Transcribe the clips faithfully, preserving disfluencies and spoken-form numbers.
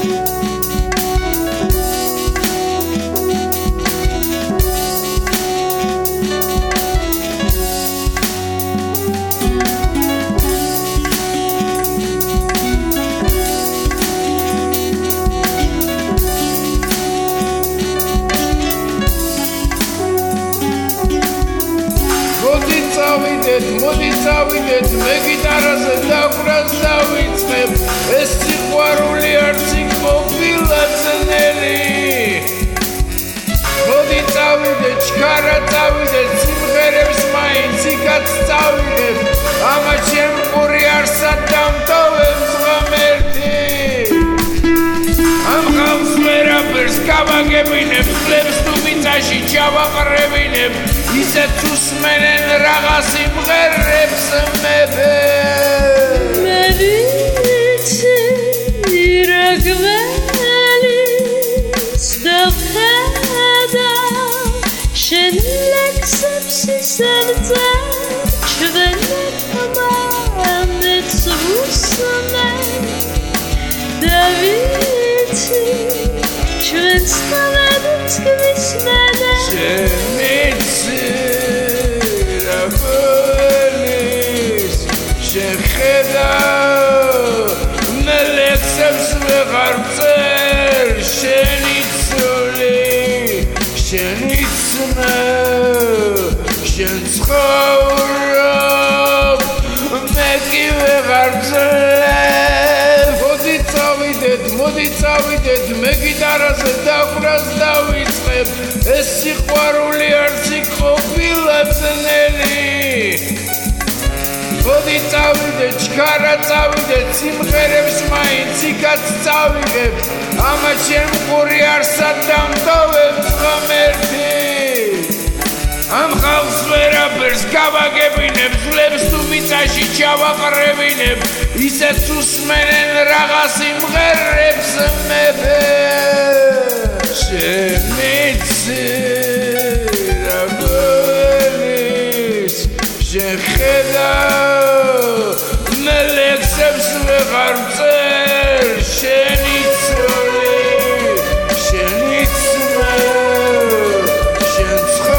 მოდი წავიდეთ მე გიტარაზე დაკვრას დავიწყებ ეს სიყვარული არც იქ მოფილაცნელი მოდი წავიდეთ ჩქარა წავიდეთ სიმღერებს მაინც იქაც წავიდეთ ამა ჩემ ყური არსად დამტოვებს ღამერთი ამ ხალხს ვერაფერს გავაგებინებ ფლებს თუ მიწაში ჩავაყრევინებ ისეთ უსმენენ რაღა სიმღერებს მეფე მე ვიცი რა გველის დავხედა შენ ლექსებს ისერზე ჩვენებმა ამეც უსმენ და ვიცი ჩვენს თავადაც გვისმენე შეხედა მე ლექსებს ვეღარ ვწერ შენი ცოლი შენი ძმა შენ ცხოვრობ მე კი ვეღარ ვწერ მოდი წავიდეთ მოდი წავიდეთ მე გიტარაზე დაკვრას დავიწყებ ეს სიყვარული არც იქ ყოფილაცნელი მოდი წავიდეთ ჩქარა წავიდეთ სიმღერებს მაინც იქაც წავიღებ ამა ჩემ ყური არსად დამტოვებს ღამერთი ამ ხალხს ვერაფერს გავაგებინებ ძლებს თუ მიწაში ჩავაყრევინებ ისეთ უსმენენ რაღა სიმღერებს მეფე შემიცი რა გველის შეხედა მე ლექსებს ვეღარ ვწერ შენი ცოლი შენი ძმა შენ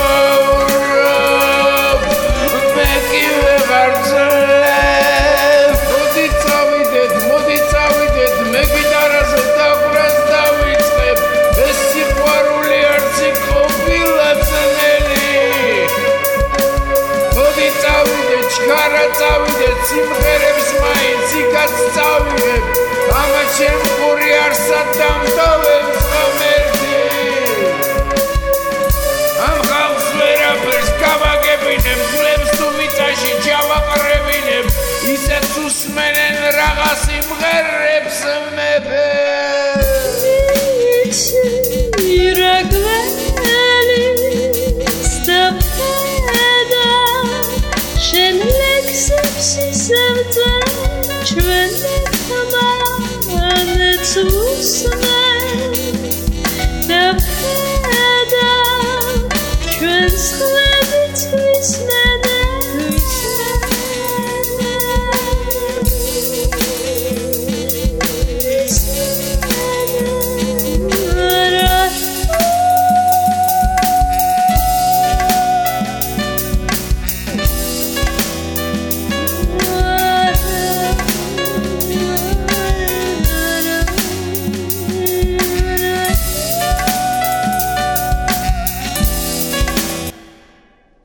ცხოვრობ მე კი ვეღარ ვწერ მოდი წავიდეთ მოდი წავიდეთ მე გიტარაზე დაკვრას დავიწყებ ეს სიყვარული არც იქ ყოფილაცნელი მოდი წავიდეთ ჩქარა წავიდეთ სიმღერებს მაინც იქაც წავიღებ ამა ჩემ ყური არსად დამტოვებს ღამერთი ამ ხალხს ვერაფერს გავაგებინებ ძლებს თუ მიწაში ჩავაყრევინებ ისეთ უსმენენ რაღა სიმღერებს